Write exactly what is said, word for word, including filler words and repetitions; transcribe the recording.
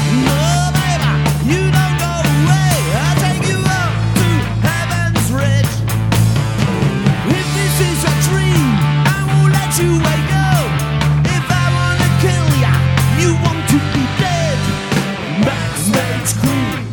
No, baby, you don't go away. I'll take you up to heaven's ridge. If this is a dream, I won't let you wake up. If I wanna kill ya, you want to be dead. Backstage crew.